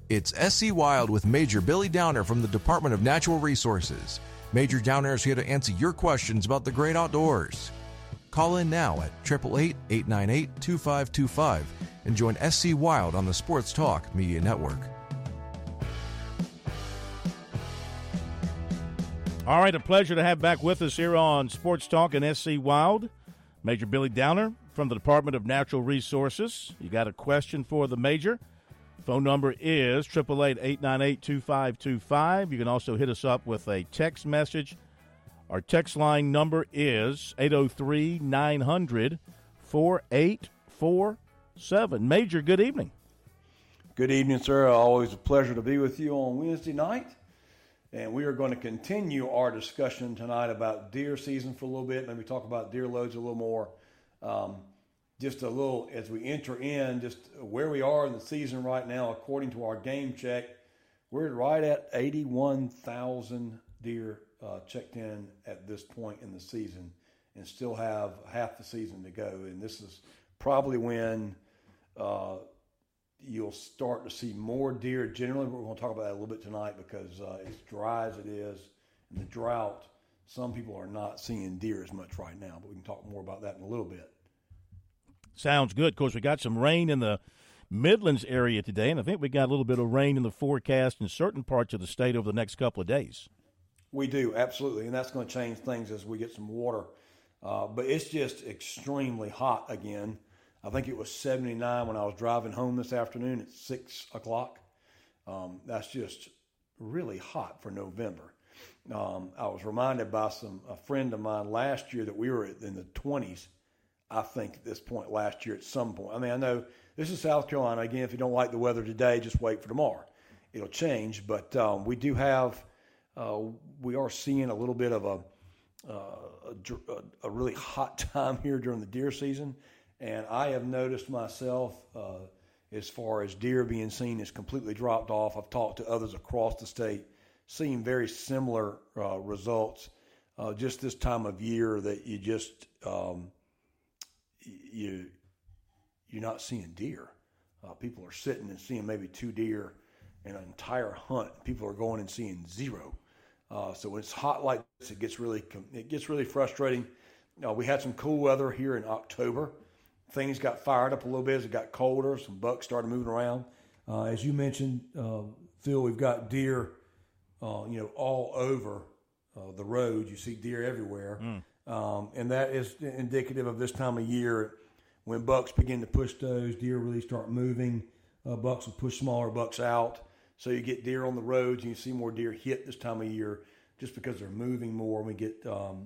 It's SC Wild with Major Billy Downer from the Department of Natural Resources. Major Downer is here to answer your questions about the great outdoors. Call in now at 888-898-2525 and join SC Wild on the Sports Talk Media Network. All right, a pleasure to have back with us here on Sports Talk and SC Wild. Major Billy Downer from the Department of Natural Resources. You got a question for the Major? Phone number is 888-898-2525. You can also hit us up with a text message. Our text line number is 803-900-4847. Major, good evening. Good evening, sir. Always a pleasure to be with you on Wednesday night. And we are going to continue our discussion tonight about deer season for a little bit. Maybe talk about deer loads a little more. Just a little, as we enter in, just where we are in the season right now, according to our game check, we're right at 81,000 deer checked in at this point in the season and still have half the season to go. And this is probably when you'll start to see more deer generally. We're going to talk about that a little bit tonight because as dry as it is and the drought, some people are not seeing deer as much right now. But we can talk more about that in a little bit. Sounds good. Of course, we got some rain in the Midlands area today, and I think we got a little bit of rain in the forecast in certain parts of the state over the next couple of days. We do, absolutely, and that's going to change things as we get some water. But it's just extremely hot again. I think it was 79 when I was driving home this afternoon at 6 o'clock. That's just really hot for November. I was reminded by a friend of mine last year that we were in the 20s. I think at this point last year at some point. I mean, I know this is South Carolina. Again, if you don't like the weather today, just wait for tomorrow. It'll change. But we do have, we are seeing a little bit of a really hot time here during the deer season. And I have noticed myself as far as deer being seen has completely dropped off. I've talked to others across the state, seeing very similar results just this time of year that you just you're not seeing deer. People are sitting and seeing maybe 2 deer in an entire hunt. People are going and seeing 0. So when it's hot like this, it gets really frustrating. We had some cool weather here in October. Things got fired up a little bit as it got colder. Some bucks started moving around. As you mentioned, Phil, we've got deer, all over the road. You see deer everywhere. And that is indicative of this time of year when bucks begin to push those, deer really start moving. Bucks will push smaller bucks out. So you get deer on the roads and you see more deer hit this time of year just because they're moving more. We get,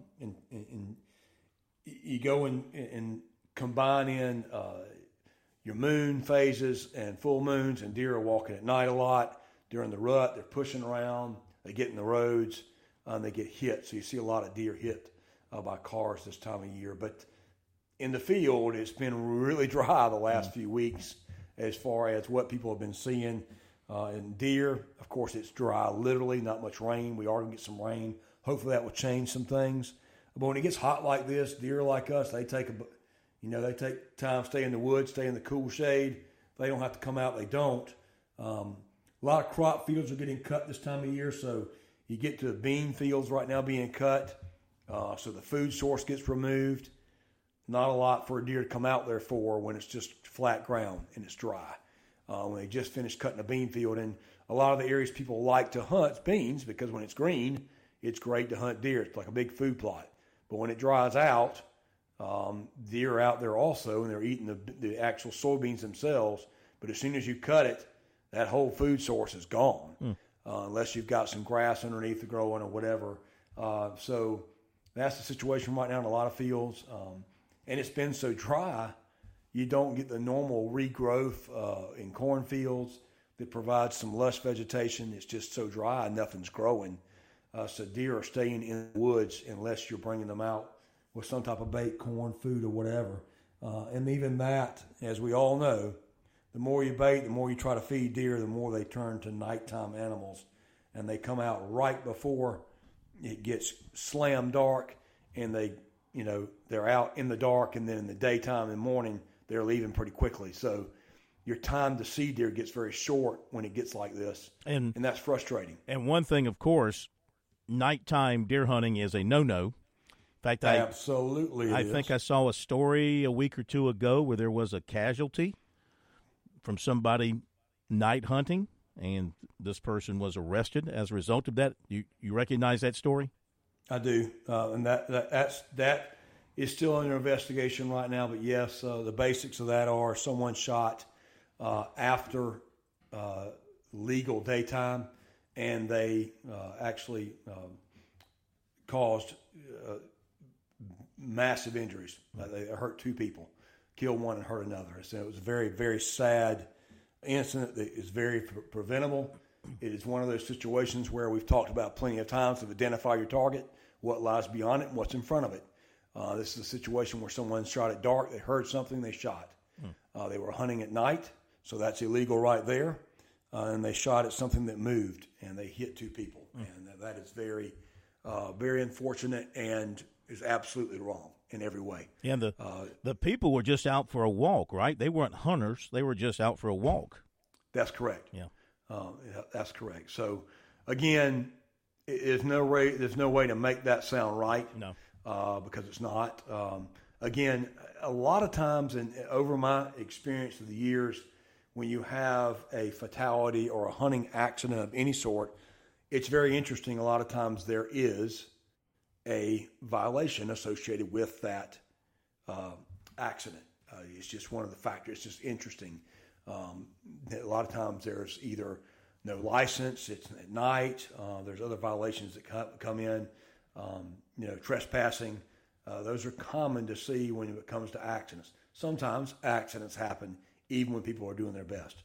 you go and combine in your moon phases and full moons, and deer are walking at night a lot. During the rut, they're pushing around. They get in the roads and they get hit. So you see a lot of deer hit by cars this time of year. But in the field, it's been really dry the last few weeks as far as what people have been seeing. And deer, of course, it's dry, literally, not much rain. We are going to get some rain. Hopefully that will change some things. But when it gets hot like this, deer like us, they take time, stay in the woods, stay in the cool shade. If they don't have to come out, they don't. A lot of crop fields are getting cut this time of year, so you get to the bean fields right now being cut. So the food source gets removed. Not a lot for a deer to come out there for when it's just flat ground and it's dry. When they just finished cutting a bean field. And a lot of the areas people like to hunt beans because when it's green, it's great to hunt deer. It's like a big food plot. But when it dries out, deer are out there also, and they're eating the actual soybeans themselves. But as soon as you cut it, that whole food source is gone, unless you've got some grass underneath the growing or whatever. So that's the situation right now in a lot of fields. And it's been so dry, you don't get the normal regrowth in cornfields that provides some lush vegetation. It's just so dry, nothing's growing. So deer are staying in the woods unless you're bringing them out with some type of bait, corn, food, or whatever. And even that, as we all know, the more you bait, the more you try to feed deer, the more they turn to nighttime animals. And they come out right before it gets slam dark, and they're out in the dark, and then in the daytime and morning, they're leaving pretty quickly. So your time to see deer gets very short when it gets like this, and that's frustrating. And one thing, of course, nighttime deer hunting is a no-no. In fact, Absolutely I think I saw a story a week or two ago where there was a casualty from somebody night hunting, and this person was arrested as a result of that. You recognize that story? I do, and that is still under investigation right now. But yes, the basics of that are someone shot after legal daytime, and they actually caused massive injuries. They hurt 2 people, killed one and hurt another. So it was a very, very sad incident that is very preventable. It is one of those situations where we've talked about plenty of times to identify your target, what lies beyond it, and what's in front of it. This is a situation where someone shot at dark, they heard something, they shot. They were hunting at night, so that's illegal right there. And they shot at something that moved, and they hit 2 people. And that is very, very unfortunate and is absolutely wrong in every way. Yeah, the people were just out for a walk, right? They weren't hunters. They were just out for a walk. That's correct. Yeah. That's correct. So, again, there's no way to make that sound right. No. Because it's not. Again, a lot of times, and over my experience of the years, when you have a fatality or a hunting accident of any sort, it's very interesting. A lot of times there is a violation associated with that accident. It's just one of the factors. It's just interesting. A lot of times there's either no license, it's at night, there's other violations that come in, trespassing. Those are common to see when it comes to accidents. Sometimes accidents happen even when people are doing their best.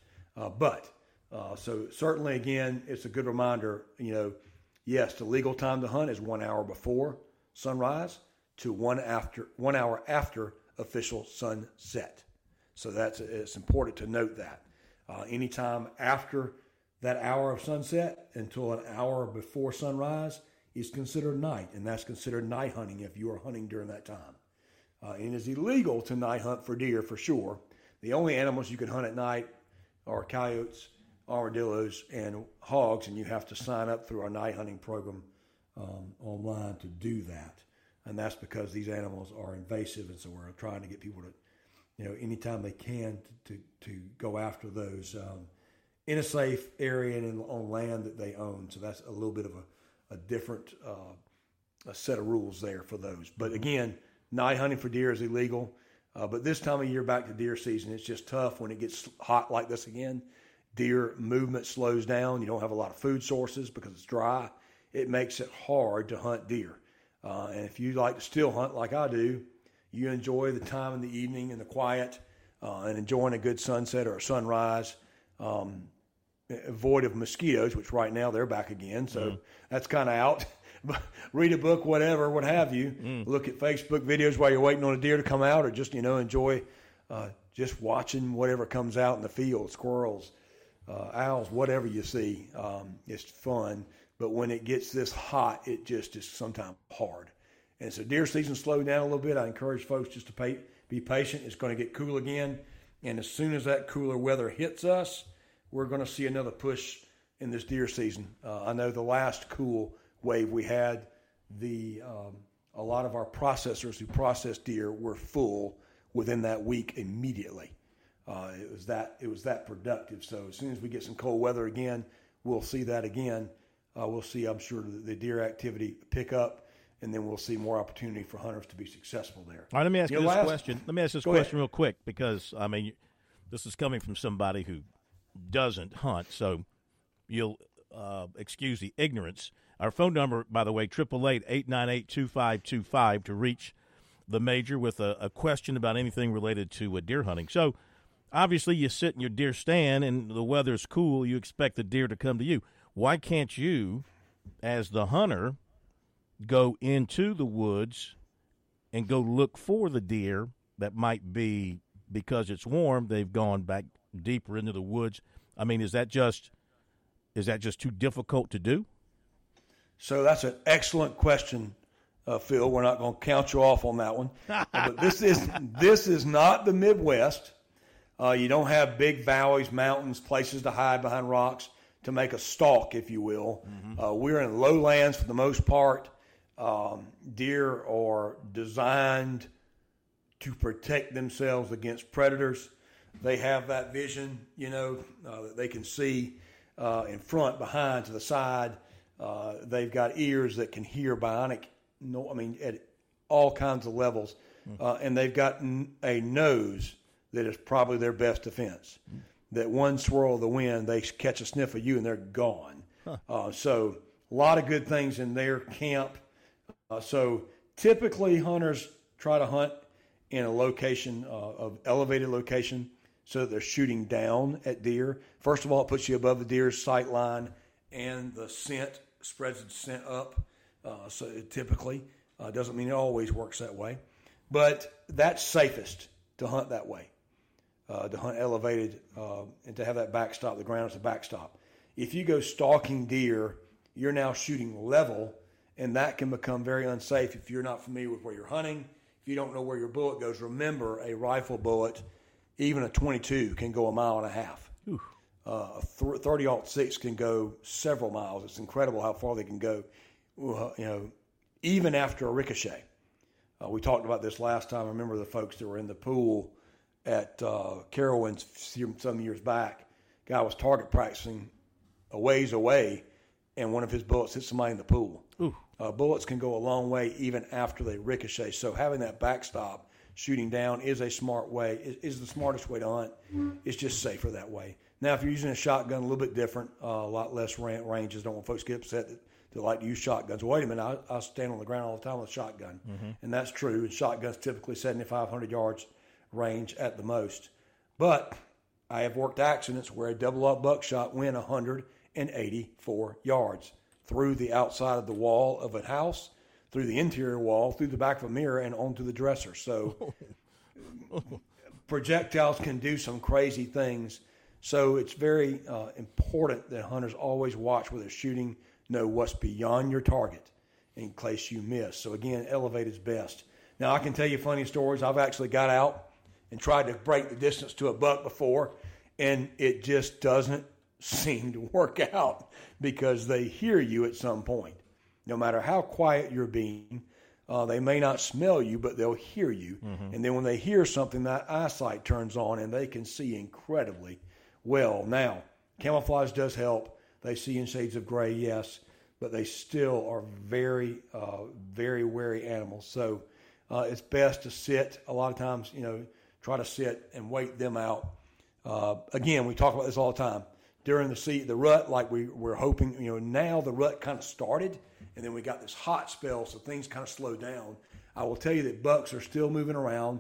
So certainly, again, it's a good reminder, yes, the legal time to hunt is 1 hour before sunrise to 1 hour after official sunset. So it's important to note that. Anytime after that hour of sunset until an hour before sunrise is considered night, and that's considered night hunting if you are hunting during that time. And it is illegal to night hunt for deer for sure. The only animals you can hunt at night are coyotes, armadillos, and hogs, and you have to sign up through our night hunting program online to do that. And that's because these animals are invasive, and so we're trying to get people to, anytime they can, to go after those in a safe area and on land that they own. So that's a little bit of a different a set of rules there for those. But again, night hunting for deer is illegal. But this time of year, back to deer season, it's just tough when it gets hot like this again. Deer movement slows down. You don't have a lot of food sources because it's dry. It makes it hard to hunt deer. And if you like to still hunt like I do, you enjoy the time in the evening and the quiet and enjoying a good sunset or a sunrise, void of mosquitoes, which right now they're back again. So that's kind of out. Read a book, whatever, what have you. Look at Facebook videos while you're waiting on a deer to come out, or just, enjoy just watching whatever comes out in the field, squirrels, owls, whatever you see. It's fun. But when it gets this hot, it just is sometimes hard. And so deer season slowed down a little bit. I encourage folks just to be patient. It's going to get cool again. And as soon as that cooler weather hits us, we're going to see another push in this deer season. I know the last cool wave we had, a lot of our processors who process deer were full within that week immediately. It was that productive. So as soon as we get some cold weather again, we'll see that again. We'll see, I'm sure, the deer activity pick up, and then we'll see more opportunity for hunters to be successful there. All right, let me ask you this question. Let me ask this question real quick, because, this is coming from somebody who doesn't hunt, so you'll excuse the ignorance. Our phone number, by the way, 888-898-2525 to reach the Major with a question about anything related to deer hunting. So, obviously, you sit in your deer stand and the weather's cool. You expect the deer to come to you. Why can't you, as the hunter, go into the woods and go look for the deer that might be, because it's warm, they've gone back deeper into the woods? Is that just too difficult to do? So that's an excellent question, Phil. We're not going to count you off on that one. But this is not the Midwest. You don't have big valleys, mountains, places to hide behind rocks to make a stalk, if you will. We're in lowlands for the most part. Deer are designed to protect themselves against predators. They have that vision, that they can see in front, behind, to the side. They've got ears that can hear bionic, at all kinds of levels. And they've got a nose that is probably their best defense. That one swirl of the wind, they catch a sniff of you and they're gone. So a lot of good things in their camp. So typically hunters try to hunt in a location of elevated location so that they're shooting down at deer. First of all, it puts you above the deer's sight line, and the scent spreads the scent up. So it typically doesn't mean it always works that way, but that's safest to hunt that way. To hunt elevated and to have that backstop, the ground as a backstop. If you go stalking deer, you're now shooting level, and that can become very unsafe if you're not familiar with where you're hunting. If you don't know where your bullet goes, remember a rifle bullet, even a .22, can go a mile and a half. A 30-06 can go several miles. It's incredible how far they can go, even after a ricochet. We talked about this last time. I remember the folks that were in the pool at Carowinds some years back. Guy was target practicing a ways away, and one of his bullets hit somebody in the pool. Bullets can go a long way even after they ricochet. So having that backstop, shooting down, is a smart way. Is the smartest way to hunt. It's just safer that way. Now, if you're using a shotgun, a little bit different, a lot less ranges. Don't want folks to get upset that they like to use shotguns. Wait a minute, I stand on the ground all the time with a shotgun, and that's true. And shotguns typically 7,500 yards range at the most. But I have worked accidents where a double-up buckshot went 184 yards through the outside of the wall of a house, through the interior wall, through the back of a mirror, and onto the dresser. So projectiles can do some crazy things. So it's very important that hunters always watch where they're shooting, know what's beyond your target in case you miss. So again, elevate is best. Now, I can tell you funny stories. I've actually got out and tried to break the distance to a buck before, and it just doesn't seem to work out because they hear you at some point. No matter how quiet you're being, they may not smell you, but they'll hear you. And then when they hear something, that eyesight turns on, and they can see incredibly well. Now, camouflage does help. They see in shades of gray, yes, but they still are very, very wary animals. So it's best to sit. A lot of times, try to sit and wait them out. Again, we talk about this all the time. During the rut, like we're hoping, now the rut kind of started, and then we got this hot spell, so things kind of slowed down. I will tell you that bucks are still moving around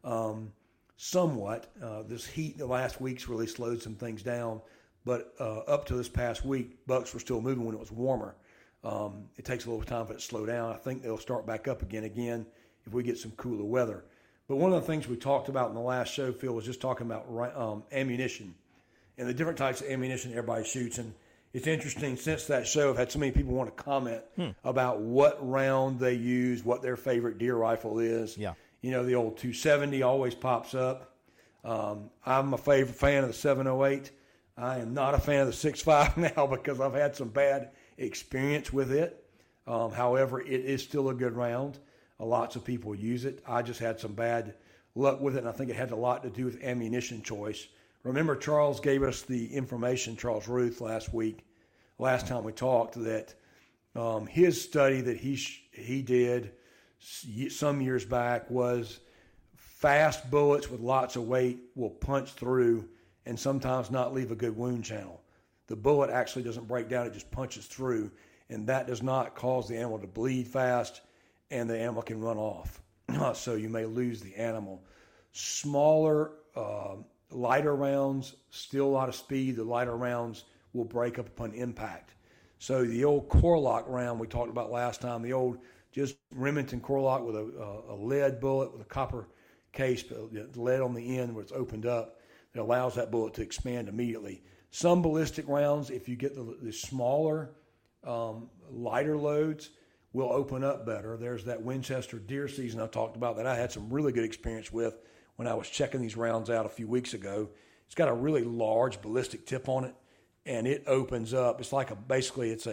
somewhat. This heat the last week's really slowed some things down, but up to this past week, bucks were still moving when it was warmer. It takes a little time for it to slow down. I think they'll start back up again if we get some cooler weather. But one of the things we talked about in the last show, Phil, was just talking about ammunition and the different types of ammunition everybody shoots. And it's interesting, since that show, I've had so many people want to comment about what round they use, what their favorite deer rifle is. Yeah. The old 270 always pops up. I'm a favorite fan of the 708. I am not a fan of the 6.5 now because I've had some bad experience with it. However, it is still a good round. Lots of people use it. I just had some bad luck with it, and I think it had a lot to do with ammunition choice. Remember, Charles gave us the information, Charles Ruth, last time we talked, that his study that he did some years back was fast bullets with lots of weight will punch through and sometimes not leave a good wound channel. The bullet actually doesn't break down, it just punches through, and that does not cause the animal to bleed fast, and the animal can run off. So you may lose the animal. Smaller, lighter rounds, still a lot of speed. The lighter rounds will break up upon impact. So the old Core-Lokt round we talked about last time, the old just Remington Core-Lokt with a lead bullet with a copper case, lead on the end where it's opened up, that allows that bullet to expand immediately. Some ballistic rounds, if you get the smaller, lighter loads, will open up better. There's that Winchester deer season I talked about that I had some really good experience with when I was checking these rounds out a few weeks ago. It's got a really large ballistic tip on it, and it opens up. It's like it's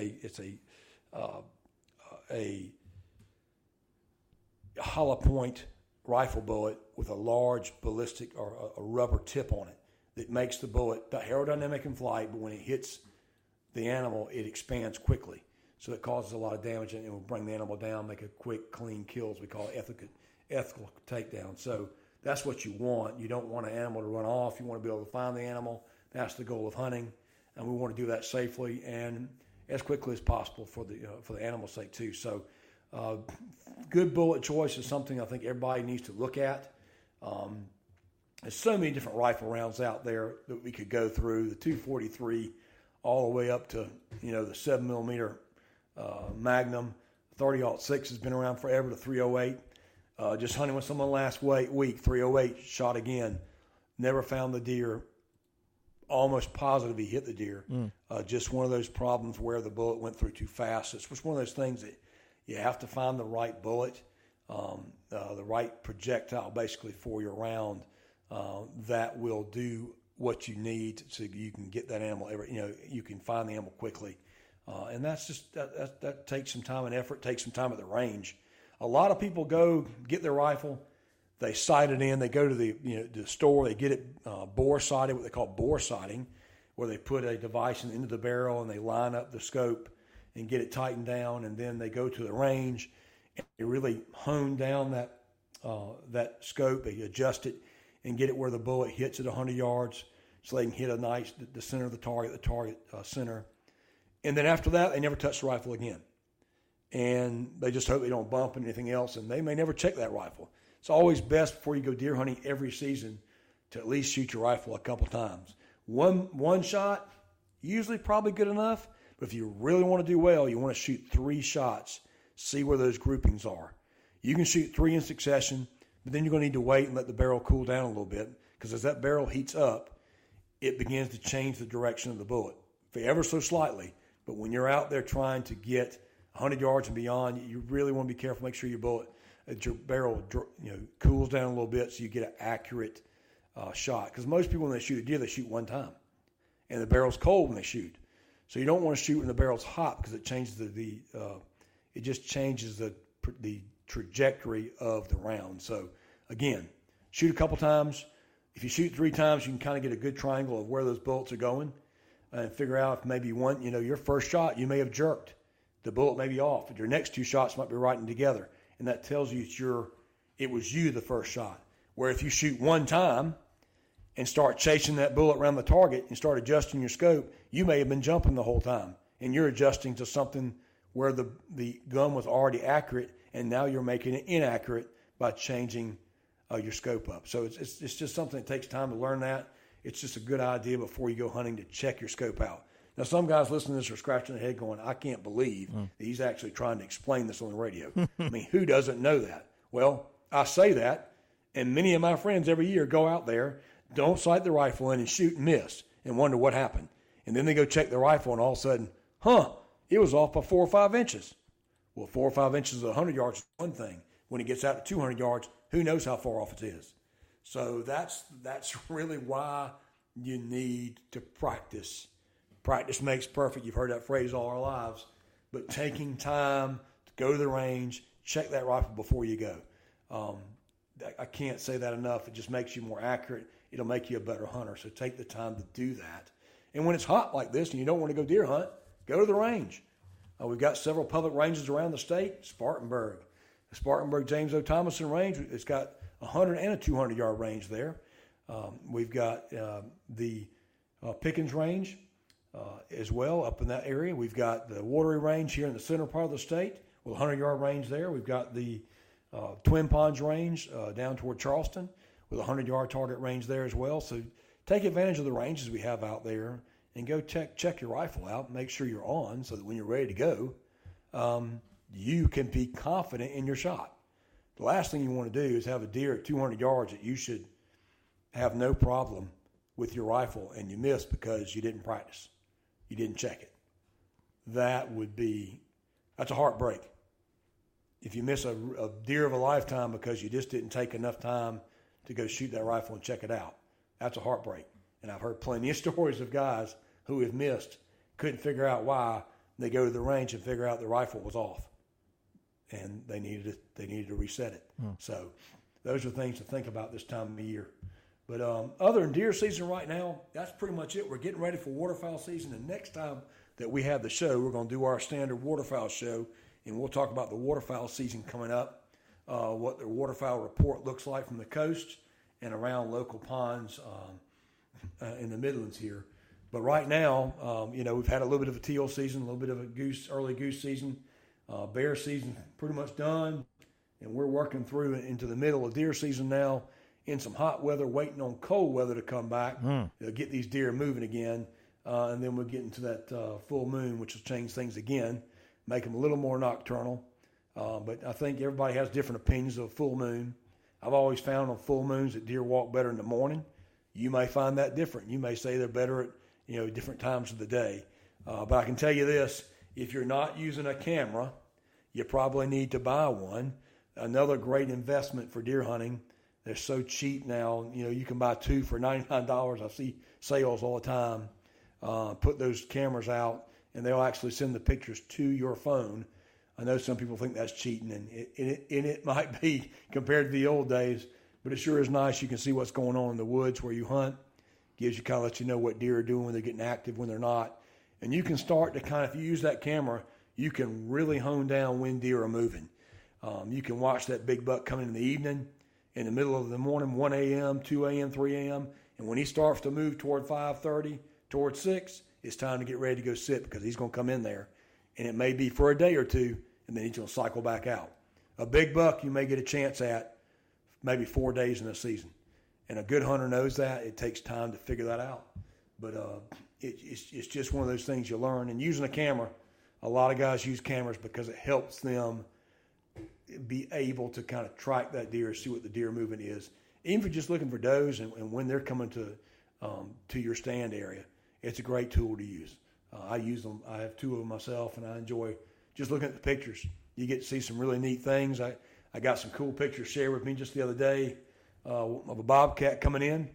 a hollow point rifle bullet with a large ballistic or a rubber tip on it that makes the bullet aerodynamic in flight, but when it hits the animal, it expands quickly. So it causes a lot of damage and it will bring the animal down, make a quick, clean kill, as we call it, ethical takedown. So that's what you want. You don't want an animal to run off. You want to be able to find the animal. That's the goal of hunting, and we want to do that safely and as quickly as possible for the animal's sake too. So good bullet choice is something I think everybody needs to look at. There's so many different rifle rounds out there that we could go through, the .243 all the way up to the 7mm Magnum. 30-06 has been around forever, the .308. Just hunting with someone last week, .308 shot again. Never found the deer. Almost positive he hit the deer. Just one of those problems where the bullet went through too fast. It's just one of those things that you have to find the right bullet, the right projectile basically for your round that will do what you need so you can get that animal. You can find the animal quickly. And that's just that takes some time and effort, takes some time at the range. A lot of people go get their rifle, they sight it in, they go to the store, they get it bore sighted, what they call bore sighting, where they put a device into the barrel and they line up the scope and get it tightened down, and then they go to the range and they really hone down that scope, they adjust it and get it where the bullet hits at 100 yards so they can hit the center of the target center. And then after that, they never touch the rifle again. And they just hope they don't bump anything else, and they may never check that rifle. It's always best before you go deer hunting every season to at least shoot your rifle a couple times. One shot, usually probably good enough, but if you really want to do well, you want to shoot 3 shots, see where those groupings are. You can shoot 3 in succession, but then you're going to need to wait and let the barrel cool down a little bit, because as that barrel heats up, it begins to change the direction of the bullet, ever so slightly. But when you're out there trying to get 100 yards and beyond, you really want to be careful. Make sure your barrel cools down a little bit so you get an accurate shot. Because most people, when they shoot a deer, they shoot one time, and the barrel's cold when they shoot. So you don't want to shoot when the barrel's hot, because it changes it just changes the trajectory of the round. So again, shoot a couple times. If you shoot 3 times, you can kind of get a good triangle of where those bullets are going, and figure out if maybe your first shot, you may have jerked. The bullet may be off, but your next 2 shots might be right together. And that tells you it was you the first shot. Where if you shoot one time and start chasing that bullet around the target and start adjusting your scope, you may have been jumping the whole time. And you're adjusting to something where the gun was already accurate, and now you're making it inaccurate by changing your scope up. So it's just something that takes time to learn that. It's just a good idea before you go hunting to check your scope out. Now, some guys listening to this are scratching their head going, I can't believe that he's actually trying to explain this on the radio. I mean, who doesn't know that? Well, I say that, and many of my friends every year go out there, don't sight the rifle in and shoot and miss and wonder what happened. And then they go check the rifle, and all of a sudden, it was off by 4 or 5 inches. Well, 4 or 5 inches at 100 yards is one thing. When it gets out to 200 yards, who knows how far off it is? So that's really why you need to practice. Practice makes perfect. You've heard that phrase all our lives. But taking time to go to the range, check that rifle before you go. I can't say that enough. It just makes you more accurate. It'll make you a better hunter. So take the time to do that. And when it's hot like this and you don't want to go deer hunt, go to the range. We've got several public ranges around the state. Spartanburg. The Spartanburg James O. Thomason range, it's got 100 and a 200-yard range there. We've got the Pickens range as well up in that area. We've got the Watery range here in the center part of the state with a 100-yard range there. We've got the Twin Ponds range down toward Charleston with a 100-yard target range there as well. So take advantage of the ranges we have out there and go check your rifle out. Make sure you're on so that when you're ready to go, you can be confident in your shot. The last thing you want to do is have a deer at 200 yards that you should have no problem with your rifle and you miss because you didn't practice. You didn't check it. That's a heartbreak. If you miss a deer of a lifetime because you just didn't take enough time to go shoot that rifle and check it out. That's a heartbreak. And I've heard plenty of stories of guys who have missed, couldn't figure out why. They go to the range and figure out the rifle was off, and they needed to reset it. So those are things to think about this time of year. But other than deer season right now, that's pretty much it. We're getting ready for waterfowl season, and next time that we have the show, we're going to do our standard waterfowl show, and we'll talk about the waterfowl season coming up, what the waterfowl report looks like from the coast and around local ponds in the Midlands here. But right now, we've had a little bit of a teal season, a little bit of a early goose season. Bear season pretty much done, and we're working through into the middle of deer season now in some hot weather, waiting on cold weather to come back to get these deer moving again. And then we'll get into that full moon, which will change things again, make them a little more nocturnal. But I think everybody has different opinions of full moon. I've always found on full moons that deer walk better in the morning. You may find that different. You may say they're better at different times of the day. But I can tell you this, if you're not using a camera, you probably need to buy one. Another great investment for deer hunting. They're so cheap now. You can buy two for $99. I see sales all the time. Put those cameras out, and they'll actually send the pictures to your phone. I know some people think that's cheating, and it might be compared to the old days, but it sure is nice. You can see what's going on in the woods where you hunt. Gives you kind of lets you know what deer are doing when they're getting active, when they're not. And you can start to if you use that camera, you can really hone down when deer are moving. You can watch that big buck coming in the evening, in the middle of the morning, 1 a.m., 2 a.m., 3 a.m. And when he starts to move toward 5:30, toward 6, it's time to get ready to go sit because he's going to come in there. And it may be for a day or two, and then he's going to cycle back out. A big buck you may get a chance at maybe 4 days in a season. And a good hunter knows that. It takes time to figure that out. But it's just one of those things you learn. And using a camera, a lot of guys use cameras because it helps them be able to kind of track that deer, see what the deer movement is. Even if you're just looking for does and when they're coming to your stand area, it's a great tool to use. I use them. I have two of them myself, and I enjoy just looking at the pictures. You get to see some really neat things. I got some cool pictures shared with me just the other day of a bobcat coming in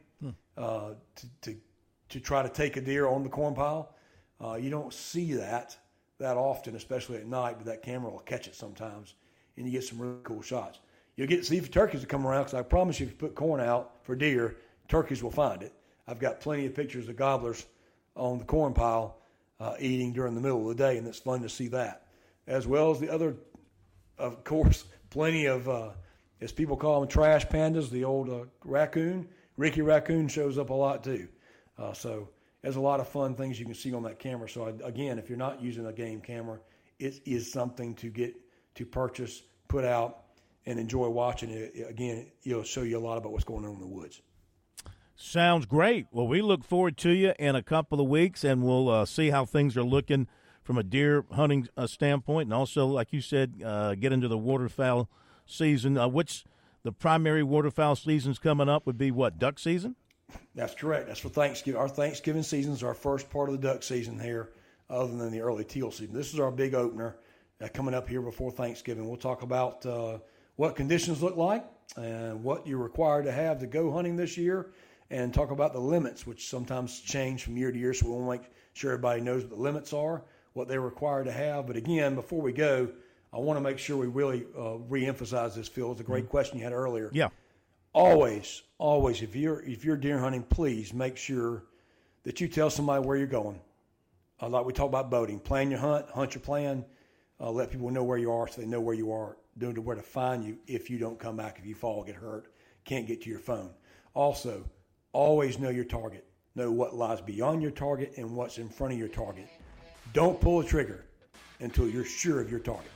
to try to take a deer on the corn pile. You don't see that often, especially at night, but that camera will catch it sometimes, and you get some really cool shots. You'll get to see if turkeys will come around, because I promise you, if you put corn out for deer, turkeys will find it. I've got plenty of pictures of gobblers on the corn pile eating during the middle of the day, and it's fun to see that. As well as the other, of course, plenty of, as people call them, trash pandas, the old raccoon. Ricky Raccoon shows up a lot too. So there's a lot of fun things you can see on that camera. So again, if you're not using a game camera, it is something to get to purchase, put out, and enjoy watching it. Again, it'll show you a lot about what's going on in the woods. Sounds great. Well, we look forward to you in a couple of weeks, and we'll see how things are looking from a deer hunting standpoint, and also, like you said, get into the waterfowl season. Which the primary waterfowl seasons coming up would be what, duck season? That's correct. That's for Thanksgiving. Our Thanksgiving season is our first part of the duck season here, other than the early teal season. This is our big opener coming up here before Thanksgiving. We'll talk about what conditions look like and what you're required to have to go hunting this year, and talk about the limits, which sometimes change from year to year. So we'll make sure everybody knows what the limits are, what they're required to have. But again, before we go, I want to make sure we really reemphasize this, Phil. It's a great question you had earlier. Yeah. Always, if you're deer hunting, please make sure that you tell somebody where you're going. Like we talk about boating, plan your hunt your plan, let people know where you are so they know where you are, where to find you if you don't come back, if you fall, get hurt, can't get to your phone. Also, always know your target. Know what lies beyond your target and what's in front of your target. Don't pull a trigger until you're sure of your target.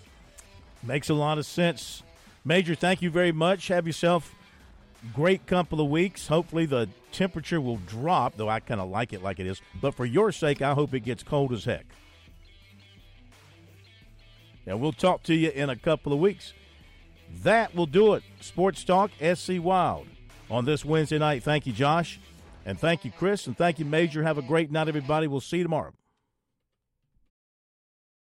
Makes a lot of sense. Major, thank you very much. Have yourself a great couple of weeks. Hopefully the temperature will drop, though I kind of like it like it is. But for your sake, I hope it gets cold as heck. And we'll talk to you in a couple of weeks. That will do it. Sports Talk, SC Wild. On this Wednesday night, thank you, Josh, and thank you, Chris, and thank you, Major. Have a great night, everybody. We'll see you tomorrow.